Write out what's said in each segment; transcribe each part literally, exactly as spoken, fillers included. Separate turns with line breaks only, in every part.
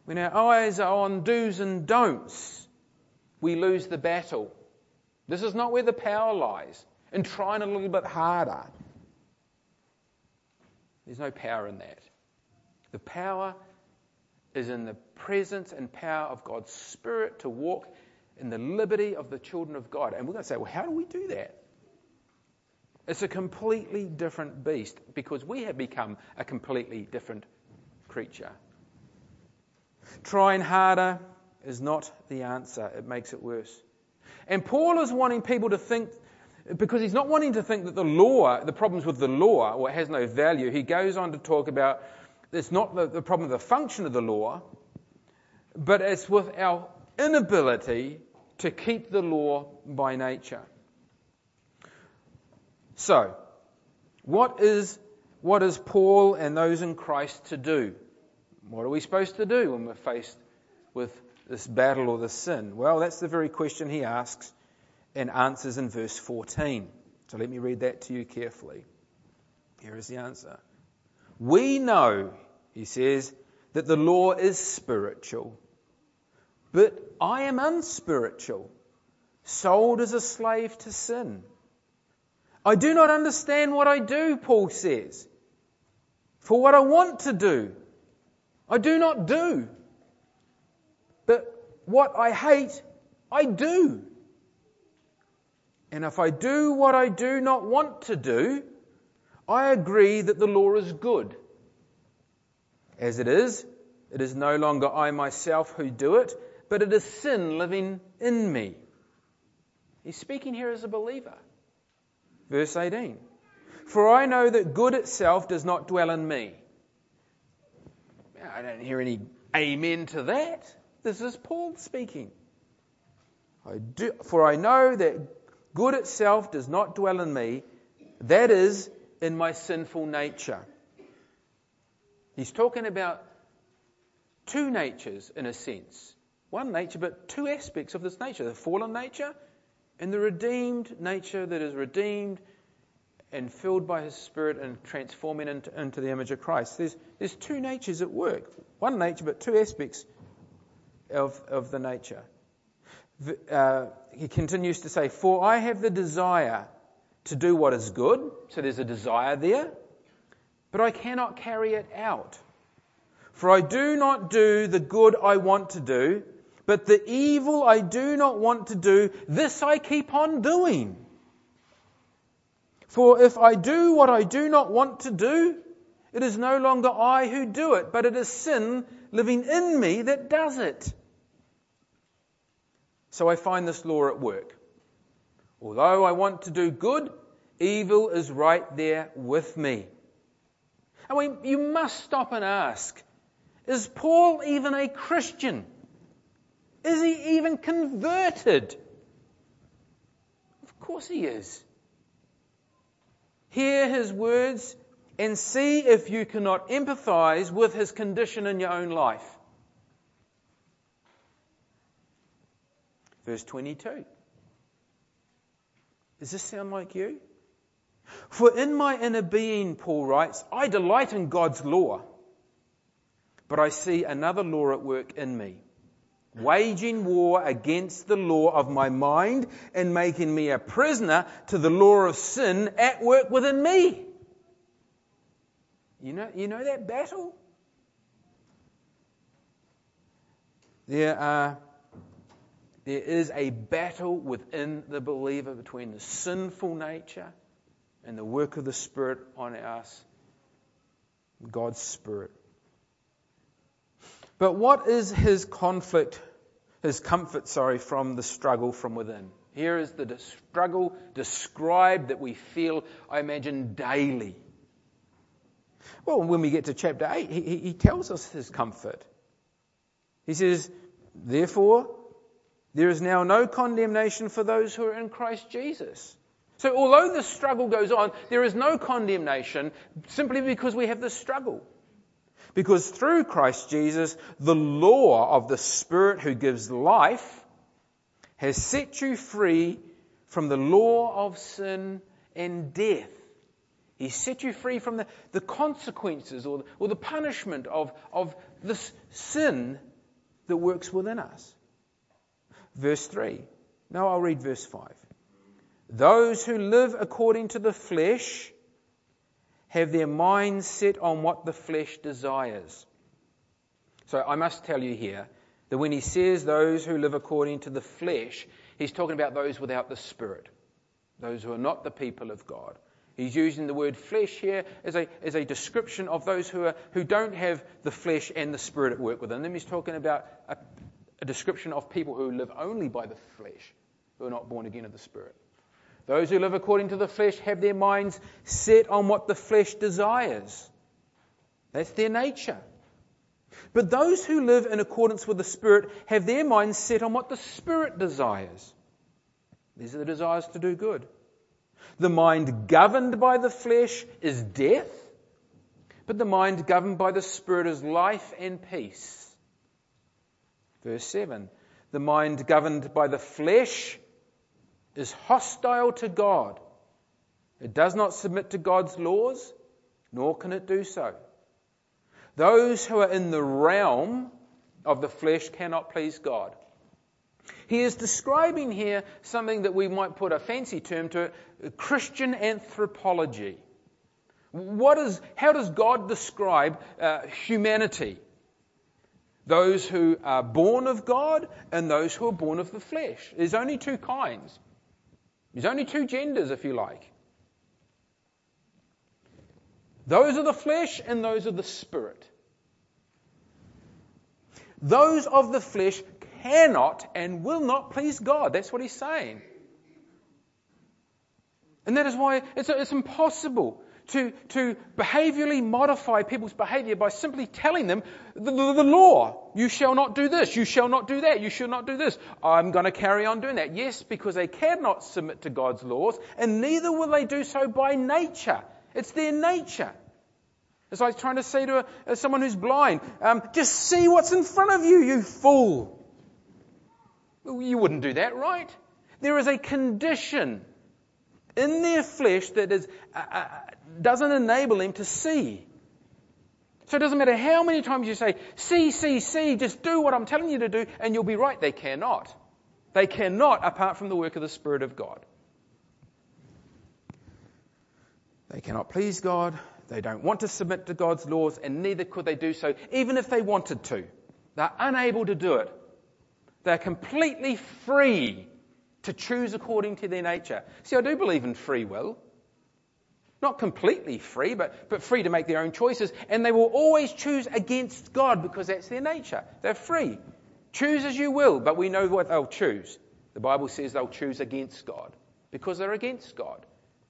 when our eyes are on do's and don'ts, we lose the battle. This is not where the power lies, in trying a little bit harder. There's no power in that. The power is in the presence and power of God's Spirit to walk in the liberty of the children of God. And we're going to say, well, how do we do that? It's a completely different beast because we have become a completely different creature. Trying harder is not the answer. It makes it worse. And Paul is wanting people to think, because he's not wanting to think that the law, the problems with the law, or it has no value. He goes on to talk about it's not the, the problem of the function of the law, but it's with our inability to keep the law by nature. So, what is what is Paul and those in Christ to do? What are we supposed to do when we're faced with this battle or this sin? Well, that's the very question he asks and answers in verse fourteen. So let me read that to you carefully. Here is the answer. We know, he says, that the law is spiritual, but I am unspiritual, sold as a slave to sin. I do not understand what I do, Paul says. For what I want to do, I do not do. But what I hate, I do. And if I do what I do not want to do, I agree that the law is good. As it is, it is no longer I myself who do it, but it is sin living in me. He's speaking here as a believer. Verse eighteen. For I know that good itself does not dwell in me. I don't hear any amen to that. This is Paul speaking. I do, for I know that good itself does not dwell in me, that is, in my sinful nature. He's talking about two natures in a sense. One nature, but two aspects of this nature. The fallen nature and the redeemed nature that is redeemed and filled by His Spirit and transforming into, into the image of Christ. There's, there's two natures at work. One nature, but two aspects of, of the nature. Uh, he continues to say, for I have the desire to do what is good. So there's a desire there. But I cannot carry it out. For I do not do the good I want to do, but the evil I do not want to do, this I keep on doing. For if I do what I do not want to do, it is no longer I who do it, but it is sin living in me that does it. So I find this law at work. Although I want to do good, evil is right there with me. I mean, you must stop and ask, is Paul even a Christian? Is he even converted? Of course he is. Hear his words and see if you cannot empathize with his condition in your own life. Verse twenty-two. Does this sound like you? For in my inner being, Paul writes, I delight in God's law, but I see another law at work in me, waging war against the law of my mind and making me a prisoner to the law of sin at work within me. You know, you know that battle? There are, there is a battle within the believer between the sinful nature and the work of the Spirit on us, God's Spirit. But what is his conflict, his comfort, sorry, from the struggle from within? Here is the struggle described that we feel, I imagine, daily. Well, when we get to chapter eight, he, he tells us his comfort. He says, therefore, there is now no condemnation for those who are in Christ Jesus. So although the struggle goes on, there is no condemnation simply because we have this struggle. Because through Christ Jesus, the law of the Spirit who gives life has set you free from the law of sin and death. He set you free from the, the consequences or, or the punishment of, of this sin that works within us. Verse three. Now I'll read verse five. Those who live according to the flesh have their minds set on what the flesh desires. So I must tell you here that when he says those who live according to the flesh, he's talking about those without the Spirit, those who are not the people of God. He's using the word flesh here as a, as a description of those who are, who don't have the flesh and the Spirit at work within them. He's talking about a, a description of people who live only by the flesh, who are not born again of the Spirit. Those who live according to the flesh have their minds set on what the flesh desires. That's their nature. But those who live in accordance with the Spirit have their minds set on what the Spirit desires. These are the desires to do good. The mind governed by the flesh is death, but the mind governed by the Spirit is life and peace. Verse seven. The mind governed by the flesh is hostile to God. It does not submit to God's laws, nor can it do so. Those who are in the realm of the flesh cannot please God. He is describing here something that we might put a fancy term to it, Christian anthropology. What is, how does God describe uh, humanity? Those who are born of God and those who are born of the flesh. There's only two kinds. There's only two genders, if you like. Those are the flesh and those are the Spirit. Those of the flesh cannot and will not please God. That's what he's saying. And that is why it's, it's impossible to, to behaviourally modify people's behaviour by simply telling them the, the, the law. You shall not do this. You shall not do that. You shall not do this. I'm going to carry on doing that. Yes, because they cannot submit to God's laws, and neither will they do so by nature. It's their nature. It's like trying to say to a, someone who's blind, um, just see what's in front of you, you fool. You wouldn't do that, right? There is a condition in their flesh that is, uh, uh, doesn't enable them to see. So it doesn't matter how many times you say, see, see, see, just do what I'm telling you to do, and you'll be right. They cannot. They cannot apart from the work of the Spirit of God. They cannot please God. They don't want to submit to God's laws, and neither could they do so, even if they wanted to. They're unable to do it. They're completely free to choose according to their nature. See, I do believe in free will. Not completely free, but, but free to make their own choices. And they will always choose against God because that's their nature. They're free. Choose as you will, but we know what they'll choose. The Bible says they'll choose against God because they're against God.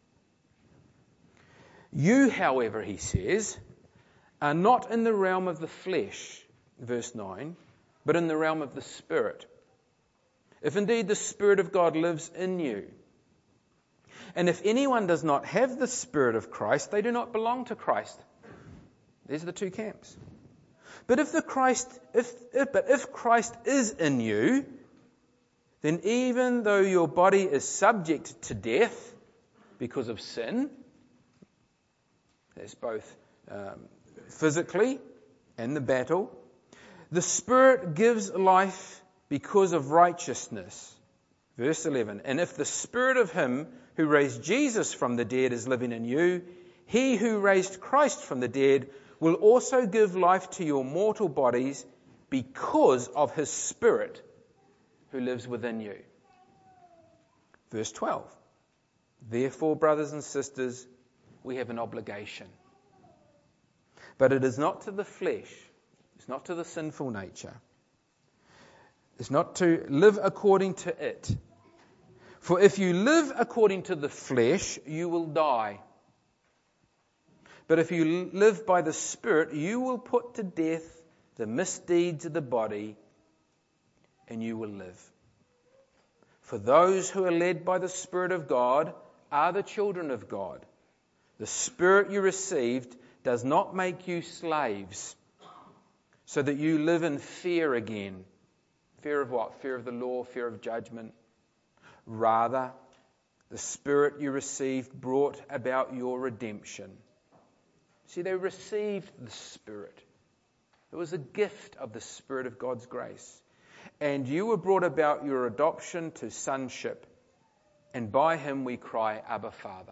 You, however, he says, are not in the realm of the flesh, verse nine, but in the realm of the Spirit. If indeed the Spirit of God lives in you. And if anyone does not have the Spirit of Christ, they do not belong to Christ. These are the two camps. But if the Christ, if, if but if Christ is in you, then even though your body is subject to death because of sin, that's both um, physically and the battle, the Spirit gives life because of righteousness. Verse eleven, and if the Spirit of him who raised Jesus from the dead is living in you, he who raised Christ from the dead will also give life to your mortal bodies because of his Spirit who lives within you. Verse twelve, therefore, brothers and sisters, we have an obligation. But it is not to the flesh. It's not to the sinful nature. It's not to live according to it. For if you live according to the flesh, you will die. But if you live by the Spirit, you will put to death the misdeeds of the body, and you will live. For those who are led by the Spirit of God are the children of God. The Spirit you received does not make you slaves, so that you live in fear again. Fear of what? Fear of the law, fear of judgment. Rather, the Spirit you received brought about your redemption. See, they received the Spirit. It was a gift of the Spirit of God's grace. And you were brought about your adoption to sonship. And by him we cry, Abba, Father.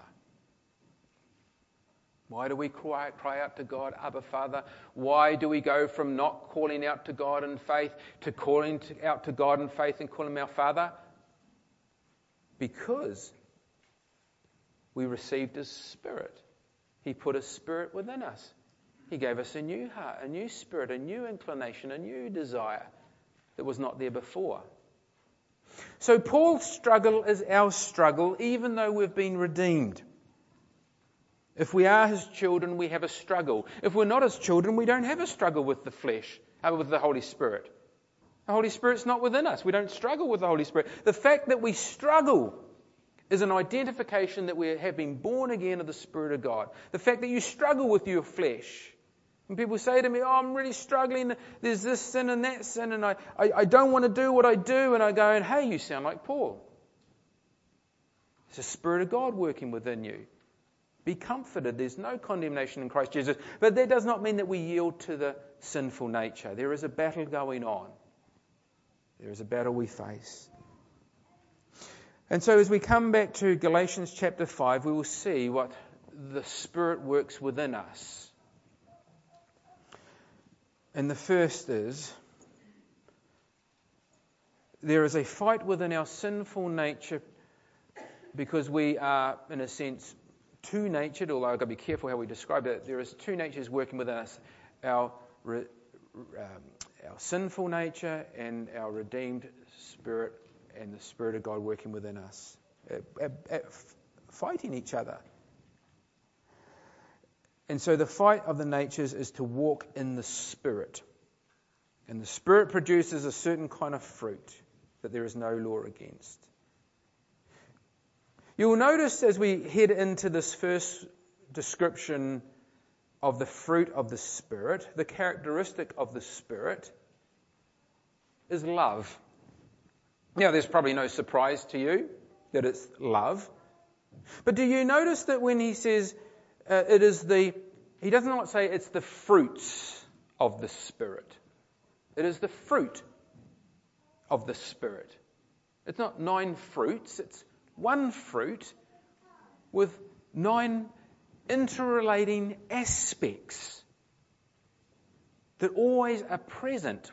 Why do we cry, cry out to God, Abba, Father? Why do we go from not calling out to God in faith to calling to, out to God in faith and calling him our Father? Because we received his Spirit. He put his Spirit within us. He gave us a new heart, a new spirit, a new inclination, a new desire that was not there before. So Paul's struggle is our struggle, even though we've been redeemed. If we are his children, we have a struggle. If we're not his children, we don't have a struggle with the flesh, uh, with the Holy Spirit. The Holy Spirit's not within us. We don't struggle with the Holy Spirit. The fact that we struggle is an identification that we have been born again of the Spirit of God. The fact that you struggle with your flesh. When people say to me, oh, I'm really struggling, there's this sin and that sin, and I, I, I don't want to do what I do, and I go, and hey, you sound like Paul. It's the Spirit of God working within you. Be comforted. There's no condemnation in Christ Jesus. But that does not mean that we yield to the sinful nature. There is a battle going on. There is a battle we face. And so as we come back to Galatians chapter five, we will see what the Spirit works within us. And the first is, there is a fight within our sinful nature because we are, in a sense, two-natured, although I've got to be careful how we describe it. There is two natures working within us, our, um, our sinful nature and our redeemed spirit and the Spirit of God working within us, at, at, at fighting each other. And so the fight of the natures is to walk in the Spirit. And the Spirit produces a certain kind of fruit that there is no law against. You will notice as we head into this first description of the fruit of the Spirit, the characteristic of the Spirit is love. Now, there's probably no surprise to you that it's love. But do you notice that when he says uh, it is the, he does not say it's the fruits of the Spirit. It is the fruit of the Spirit. It's not nine fruits, it's one fruit with nine interrelating aspects that always are present.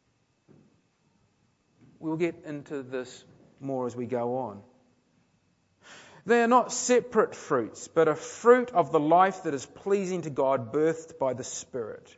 We'll get into this more as we go on. They are not separate fruits, but a fruit of the life that is pleasing to God, birthed by the Spirit.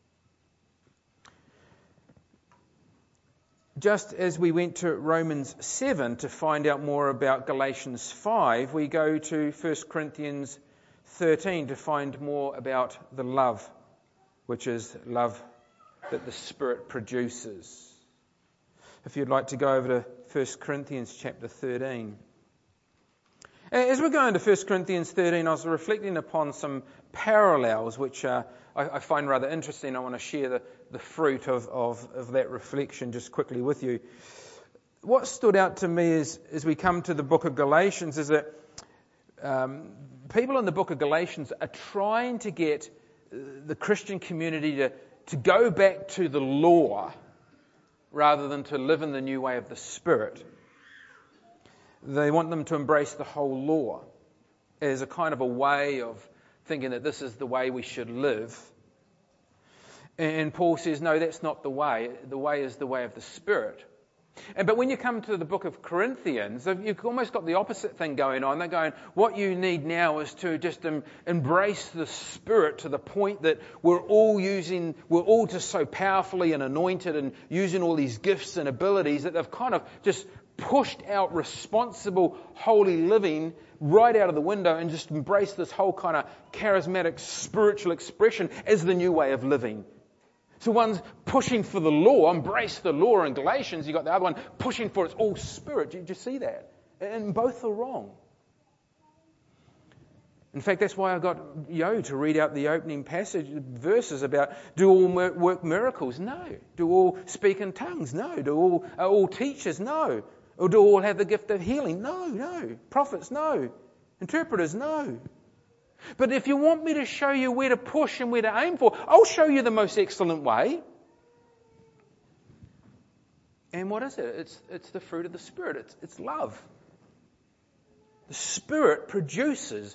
Just as we went to Romans seven to find out more about Galatians five, we go to First Corinthians thirteen to find more about the love, which is love that the Spirit produces. If you'd like to go over to First Corinthians chapter thirteen. As we're going to First Corinthians thirteen, I was reflecting upon some parallels which uh, I, I find rather interesting. I want to share the, the fruit of, of, of that reflection just quickly with you. What stood out to me is, as we come to the book of Galatians, is that um, people in the book of Galatians are trying to get the Christian community to, to go back to the law rather than to live in the new way of the Spirit. They want them to embrace the whole law as a kind of a way of thinking that this is the way we should live. And Paul says, no, that's not the way. The way is the way of the Spirit. And but when you come to the book of Corinthians, you've almost got the opposite thing going on. They're going, what you need now is to just em- embrace the Spirit to the point that we're all using, we're all just so powerfully and anointed and using all these gifts and abilities that they've kind of just pushed out responsible, holy living right out of the window and just embraced this whole kind of charismatic spiritual expression as the new way of living. So one's pushing for the law, embrace the law in Galatians. You've got the other one pushing for its all Spirit. Did you see that? And both are wrong. In fact, that's why I got Yo to read out the opening passage verses about, do all work miracles? No. Do all speak in tongues? No. Do all, are all teachers? No. Or do all have the gift of healing? No, no. Prophets? No. Interpreters? No. But if you want me to show you where to push and where to aim for, I'll show you the most excellent way. And what is it? It's, it's the fruit of the Spirit. It's, it's love. The Spirit produces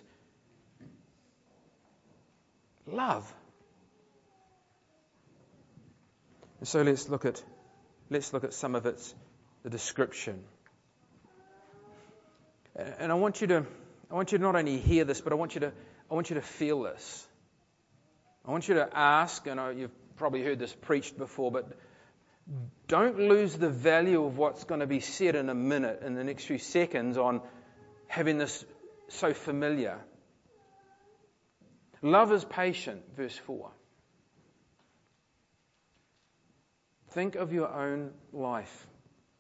love. And so let's look at let's look at some of its the description. And I want you to I want you to not only hear this, but I want you to I want you to feel this. I want you to ask, and you've probably heard this preached before, but don't lose the value of what's going to be said in a minute, in the next few seconds, on having this so familiar. Love is patient, verse four. Think of your own life.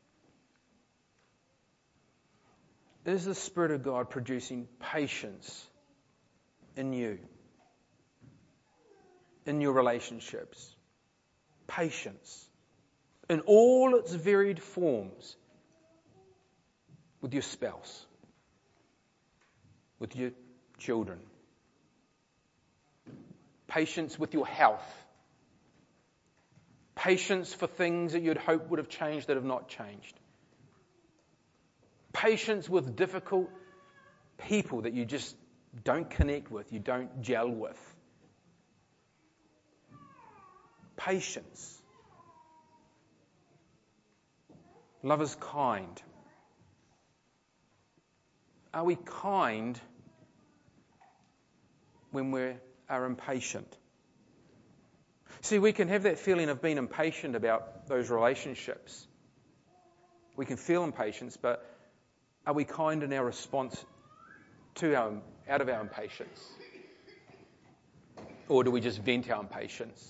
Is the Spirit of God producing patience in you? In your relationships? Patience. In all its varied forms. With your spouse. With your children. Patience with your health. Patience for things that you'd hope would have changed that have not changed. Patience with difficult people that you just don't connect with, you don't gel with. Patience. Love is kind. Are we kind when we are impatient? See, we can have that feeling of being impatient about those relationships. We can feel impatience, but are we kind in our response to our, out of our impatience? Or do we just vent our impatience?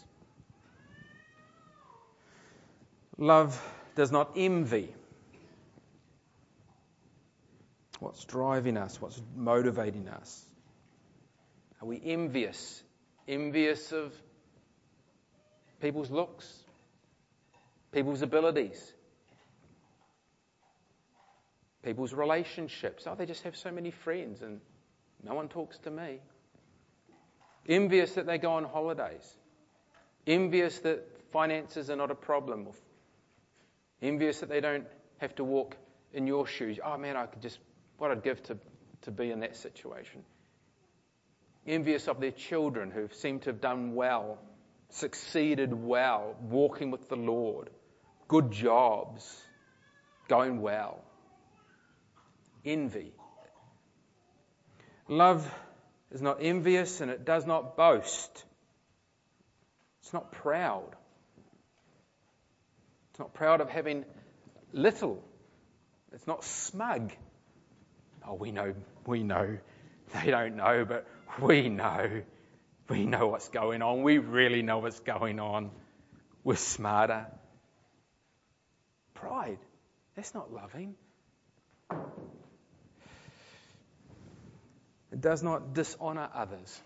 Love does not envy. What's driving us? What's motivating us? Are we envious? Envious of people's looks? People's abilities? People's relationships? Oh, they just have so many friends and no one talks to me. Envious that they go on holidays. Envious that finances are not a problem. Envious that they don't have to walk in your shoes. Oh man, I could just, what I'd give to, to be in that situation. Envious of their children who seem to have done well, succeeded well, walking with the Lord, good jobs, going well. Envy. Love is not envious and it does not boast. It's not proud. It's not proud of having little. It's not smug. Oh, we know, we know. They don't know, but we know. We know what's going on. We really know what's going on. We're smarter. Pride. That's not loving. It does not dishonor others.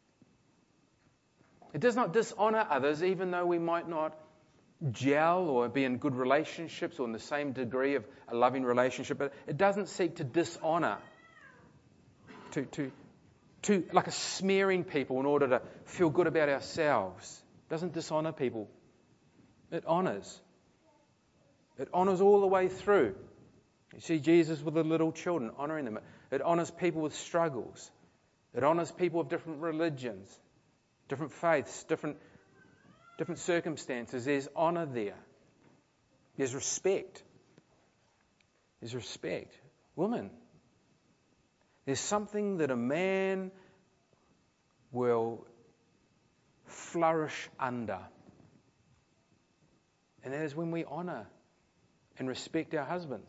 It does not dishonor others even though we might not gel or be in good relationships or in the same degree of a loving relationship. But it doesn't seek to dishonor, to, to, to like a smearing people in order to feel good about ourselves. It doesn't dishonor people. It honors. It honors all the way through. You see Jesus with the little children, honoring them. It honors people with struggles. It honors people of different religions, different faiths, different, different circumstances. There's honor there. There's respect. There's respect. Woman, there's something that a man will flourish under. And that is when we honor and respect our husbands.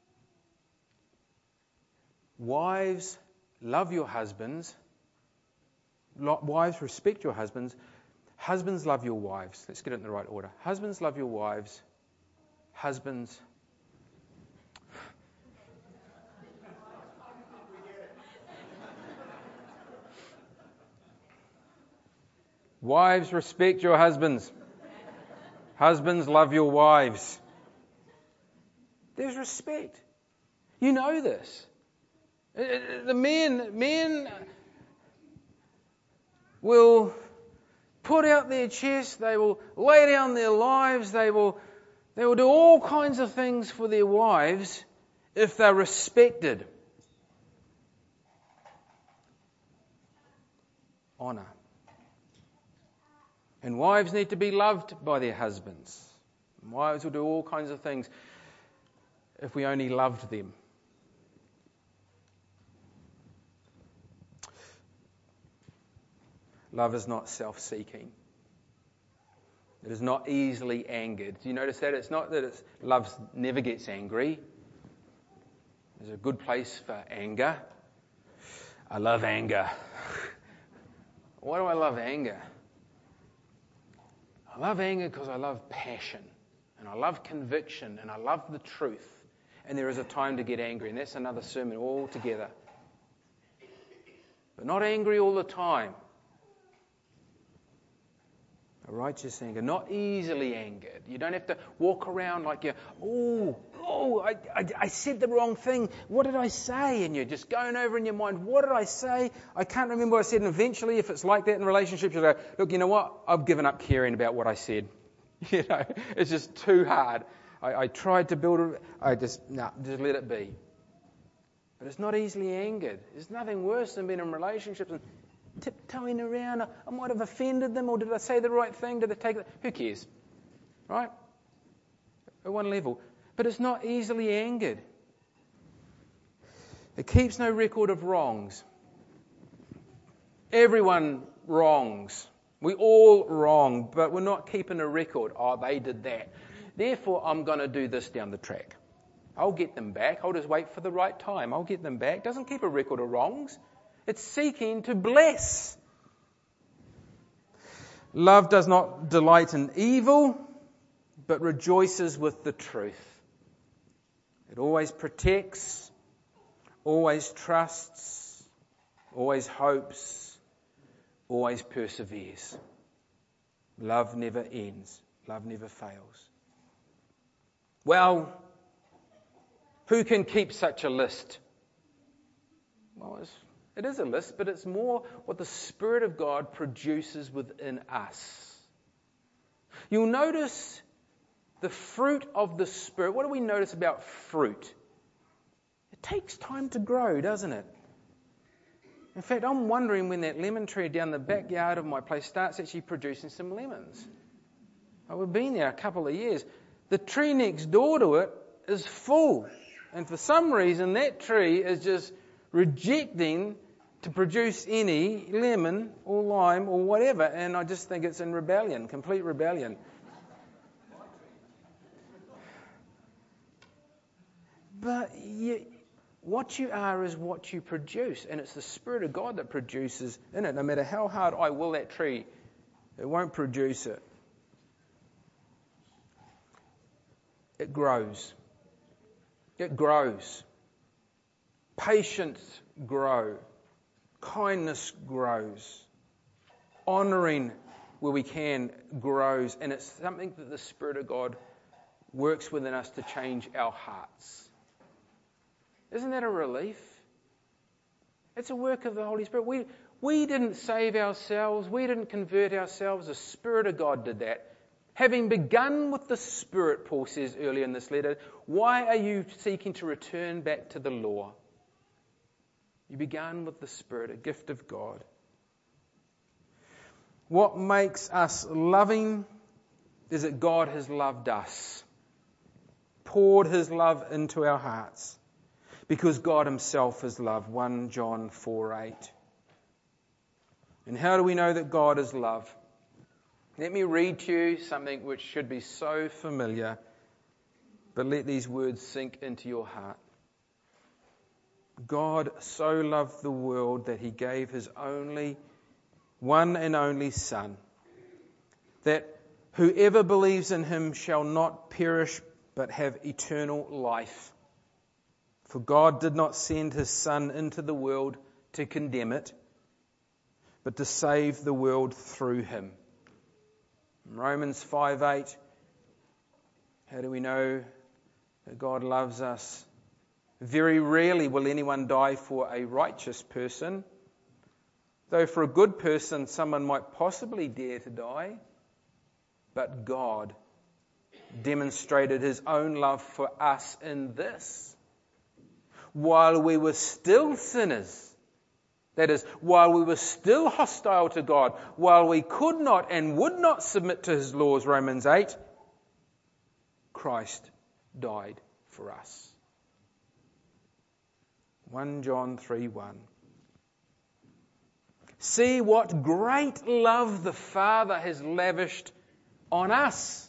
Wives, love your husbands. Wives, respect your husbands. Husbands, love your wives. Let's get it in the right order. Husbands, love your wives. Husbands. Wives, respect your husbands. Husbands, love your wives. There's respect. You know this. The men, men, will put out their chest, they will lay down their lives, they will, they will do all kinds of things for their wives if they're respected. Honour. And wives need to be loved by their husbands. Wives will do all kinds of things if we only loved them. Love is not self-seeking. It is not easily angered. Do you notice that? It's not that it's, love never gets angry. There's a good place for anger. I love anger. Why do I love anger? I love anger because I love passion. And I love conviction. And I love the truth. And there is a time to get angry. And that's another sermon altogether. But not angry all the time. A righteous anger, not easily angered. You don't have to walk around like you're, oh, oh, I, I, I said the wrong thing. What did I say? And you're just going over in your mind, what did I say? I can't remember what I said. And eventually, if it's like that in relationships, you go, look, you know what? I've given up caring about what I said. You know, it's just too hard. I, I tried to build it. I just, no, nah, just let it be. But it's not easily angered. There's nothing worse than being in relationships and tiptoeing around. I might have offended them, or did I say the right thing? Did I take it? Who cares? Right? At one level. But it's not easily angered. It keeps no record of wrongs. Everyone wrongs. We all wrong, but we're not keeping a record. Oh, they did that. Therefore, I'm going to do this down the track. I'll get them back. I'll just wait for the right time. I'll get them back. Doesn't keep a record of wrongs. It's seeking to bless. Love does not delight in evil, but rejoices with the truth. It always protects, always trusts, always hopes, always perseveres. Love never ends. Love never fails. Well, who can keep such a list? Well, it's It is a list, but it's more what the Spirit of God produces within us. You'll notice the fruit of the Spirit. What do we notice about fruit? It takes time to grow, doesn't it? In fact, I'm wondering when that lemon tree down the backyard of my place starts actually producing some lemons. Oh, we've been there a couple of years. The tree next door to it is full. And for some reason, that tree is just rejecting to produce any lemon or lime or whatever, and I just think it's in rebellion, complete rebellion. But you, what you are is what you produce, and it's the Spirit of God that produces in it. No matter how hard I will that tree, it won't produce it. It grows. It grows. Patience grows. Kindness grows. Honouring where we can grows. And it's something that the Spirit of God works within us to change our hearts. Isn't that a relief? It's a work of the Holy Spirit. We, we didn't save ourselves. We didn't convert ourselves. The Spirit of God did that. Having begun with the Spirit, Paul says earlier in this letter, why are you seeking to return back to the law? You began with the Spirit, a gift of God. What makes us loving is that God has loved us, poured His love into our hearts, because God Himself is love. First John four eight. And how do we know that God is love? Let me read to you something which should be so familiar, but let these words sink into your heart. God so loved the world that He gave His only, one and only Son, that whoever believes in Him shall not perish but have eternal life. For God did not send His Son into the world to condemn it, but to save the world through Him. Romans five eight, how do we know that God loves us? Very rarely will anyone die for a righteous person, Though for a good person, someone might possibly dare to die, but God demonstrated his own love for us in this. While we were still sinners, that is, while we were still hostile to God, while we could not and would not submit to his laws, Romans eight, Christ died for us. First John three one. See what great love the Father has lavished on us,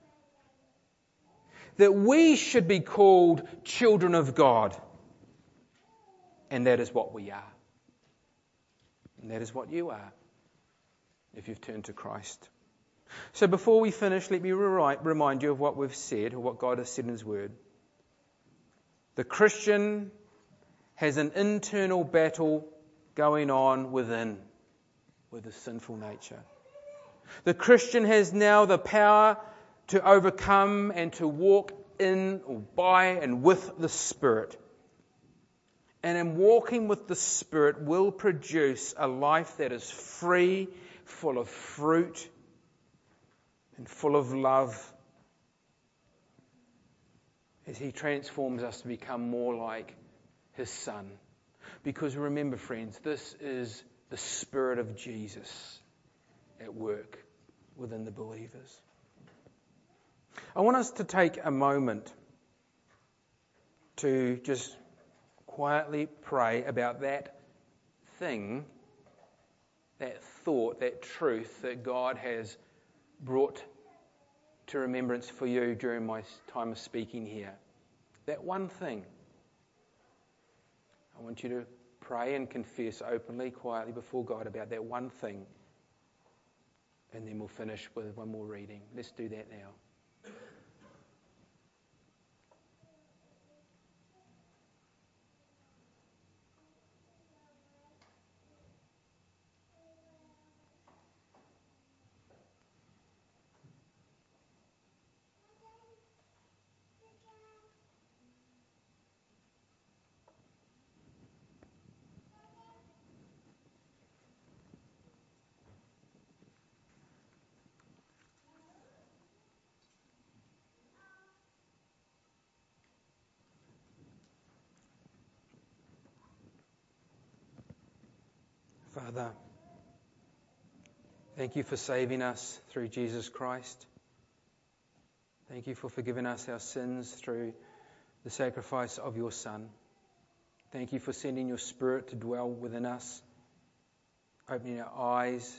that we should be called children of God. And that is what we are. And that is what you are, if you've turned to Christ. So before we finish, let me remind you of what we've said, or what God has said in his word. The Christian has an internal battle going on within, with his sinful nature. The Christian has now the power to overcome and to walk in or by and with the Spirit. And in walking with the Spirit will produce a life that is free, full of fruit, and full of love, as he transforms us to become more like his Son. Because remember, friends, this is the Spirit of Jesus at work within the believers. I want us to take a moment to just quietly pray about that thing, that thought, that truth that God has brought to remembrance for you during my time of speaking here. That one thing. I want you to pray and confess openly, quietly before God about that one thing. And then we'll finish with one more reading. Let's do that now. Father, thank you for saving us through Jesus Christ. Thank you for forgiving us our sins through the sacrifice of your Son. Thank you for sending your Spirit to dwell within us, opening our eyes.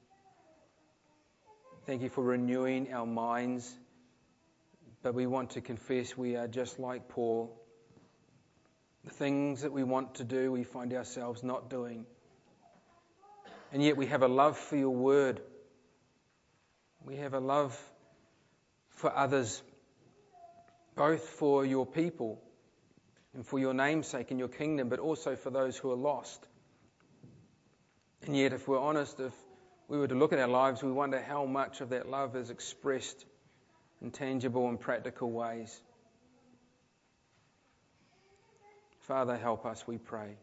Thank you for renewing our minds. But we want to confess we are just like Paul. The things that we want to do, we find ourselves not doing. And yet we have a love for your word. We have a love for others, both for your people and for your name's sake and your kingdom, but also for those who are lost. And yet, if we're honest, if we were to look at our lives, we wonder how much of that love is expressed in tangible and practical ways. Father, help us, we pray.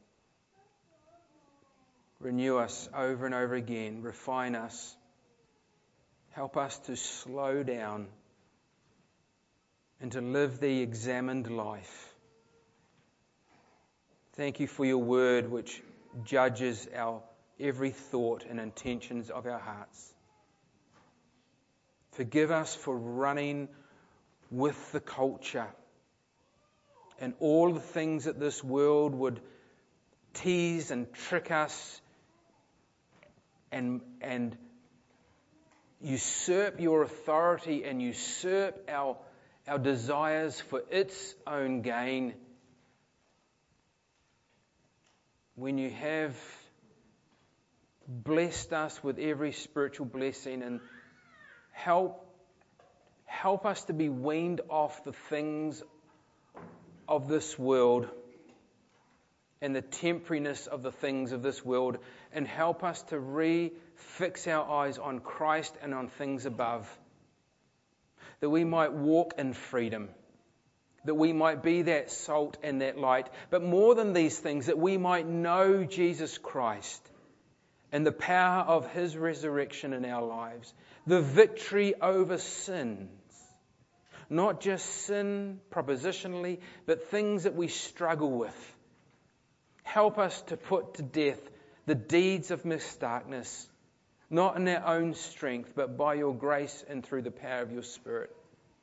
Renew us over and over again. Refine us. Help us to slow down and to live the examined life. Thank you for your word, which judges our every thought and intentions of our hearts. Forgive us for running with the culture and all the things that this world would tease and trick us and, and usurp your authority and usurp our, our desires for its own gain. When you have blessed us with every spiritual blessing, and help, help us to be weaned off the things of this world and the temporariness of the things of this world, and help us to re-fix our eyes on Christ and on things above, that we might walk in freedom, that we might be that salt and that light, but more than these things, that we might know Jesus Christ and the power of His resurrection in our lives. The victory over sins. Not just sin propositionally, but things that we struggle with. Help us to put to death the deeds of mixed darkness, not in our own strength, but by your grace and through the power of your Spirit.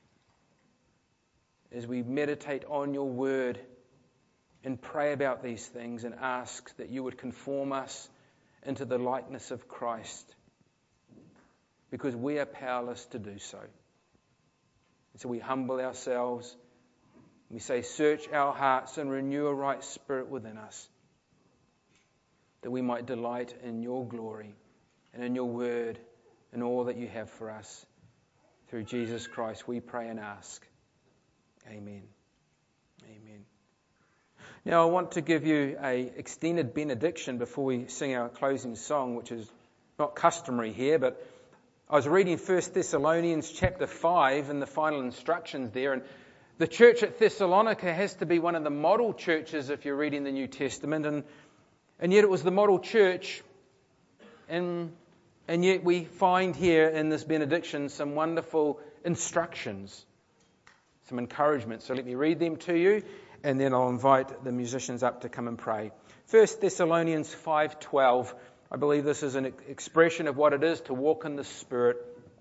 As we meditate on your word and pray about these things and ask that you would conform us into the likeness of Christ, because we are powerless to do so. And so we humble ourselves. We say, search our hearts and renew a right spirit within us, that we might delight in your glory and in your word and all that you have for us. Through Jesus Christ we pray and ask. Amen. Amen. Now I want to give you an extended benediction before we sing our closing song, which is not customary here, but I was reading First Thessalonians chapter five and the final instructions there, and the church at Thessalonica has to be one of the model churches if you're reading the New Testament, and and yet it was the model church, and and yet we find here in this benediction some wonderful instructions, some encouragement. So let me read them to you, and then I'll invite the musicians up to come and pray. First Thessalonians five twelve. I believe this is an expression of what it is to walk in the Spirit.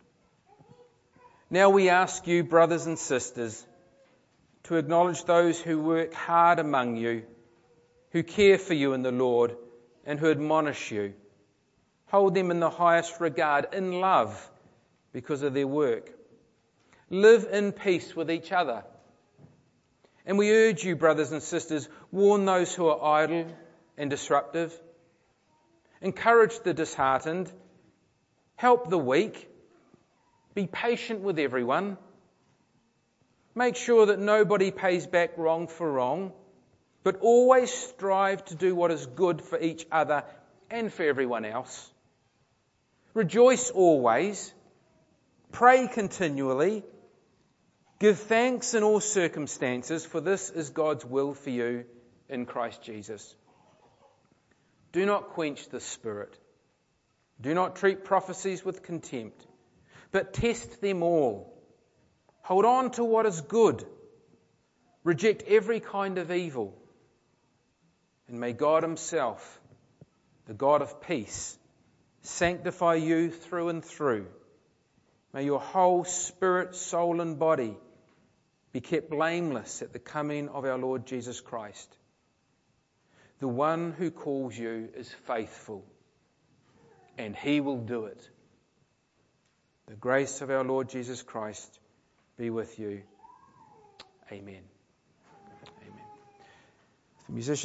Now we ask you, brothers and sisters, to acknowledge those who work hard among you, who care for you in the Lord, and who admonish you. Hold them in the highest regard, in love, because of their work. Live in peace with each other. And we urge you, brothers and sisters, warn those who are idle and disruptive. Encourage the disheartened. Help the weak. Be patient with everyone. Make sure that nobody pays back wrong for wrong, but always strive to do what is good for each other and for everyone else. Rejoice always. Pray continually. Give thanks in all circumstances, for this is God's will for you in Christ Jesus. Do not quench the Spirit. Do not treat prophecies with contempt, but test them all. Hold on to what is good. Reject every kind of evil. And may God Himself, the God of peace, sanctify you through and through. May your whole spirit, soul and body be kept blameless at the coming of our Lord Jesus Christ. The one who calls you is faithful, and He will do it. The grace of our Lord Jesus Christ be with you. Amen. Amen. The musician